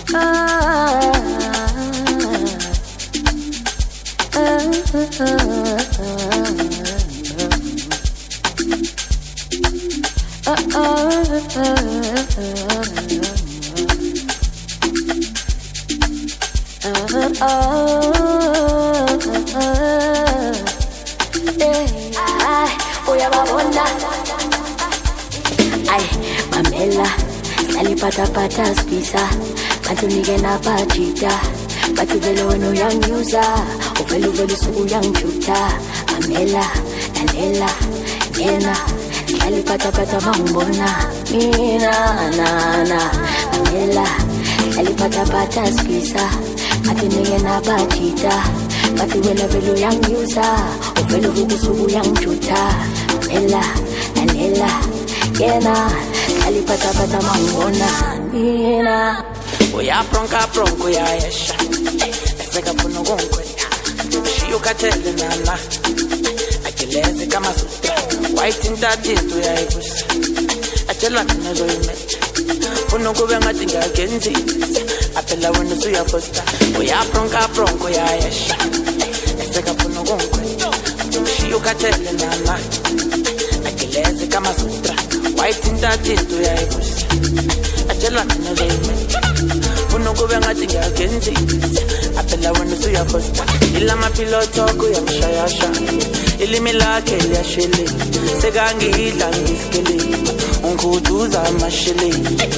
Pata spisa, bantu nige na bajita, bantu velo no yang yuza, o velo suku yang chuta, amela, nalela, nena, sali pata mambona, mina na, amela, sali pata spisa, bantu nige na bajita, bantu velo yang yuza, o velo suku yang chuta, amela, nalela, nena. Ali pata mangona mina oya pronko ya yesha eseka funo gonkwe shiyo katele nana akeleze kama sutra white intatitu ya ivusa achela nazo imet funo kube ngathi ngagenzi apela wena suya fosta oya pronko ya yesha eseka funo gonkwe shiyo katele nana akeleze kama sutra white intatitu ya ivusa achela nazo imet funo kube ngathi ngagenzi apela wena suya fosta ila mapiloto kuyamshayasha ilimi lakhe liyashele sekangidla ngisikele unguduza amashele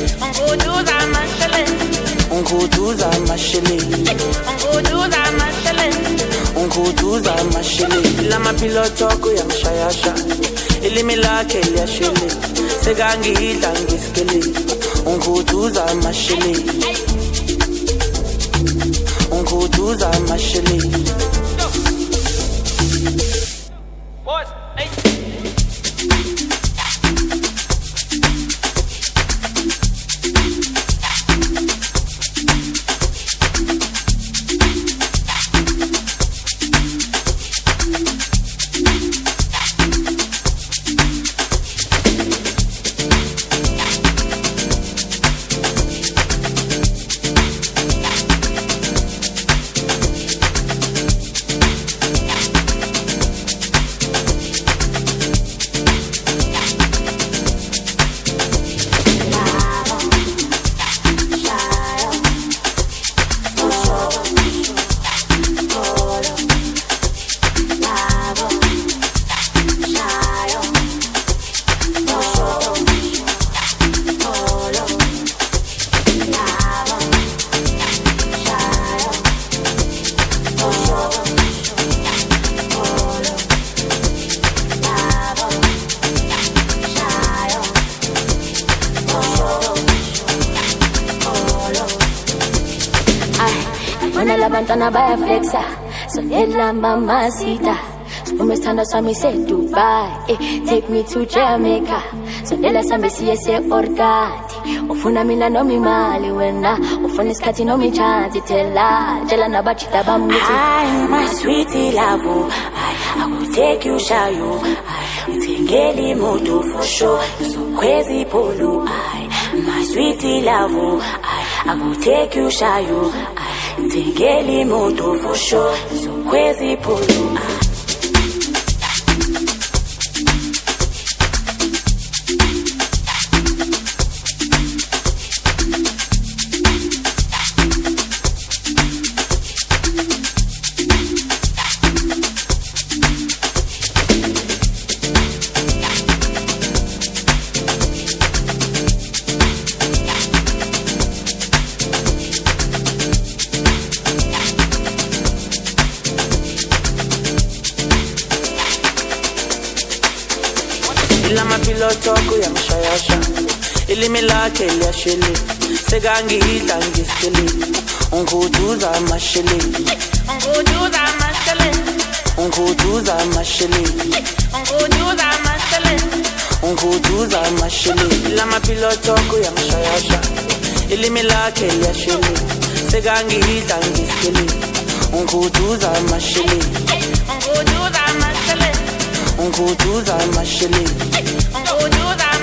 ila mapiloto kuyamshayasha ilimi lakhe liyashele sekangidla ngisikele unguduza amashele Bantana baya flexa, sonela mamacita. Spume standa swami se Dubai, take me to Jamaica. Sonela sambe siye orgati. Ufuna mina no mi mali wena, ufuna iskati no mi chanti tela. Jela na bachita bamuti. Ay, my sweetie love, I will take you shayo. Utingeli moto for sure, you so crazy polo. My sweetie love, I will take you shayo. Tingeli moto for sure, so crazy polo. ila mapiloto kuyamshayasha ilimi lakhe liyashele sekangidla ngisikele unguduza amashele ila mapiloto kuyamshayasha ilimi lakhe liyashele sekangidla ngisikele unguduza amashele Unguduza mashele.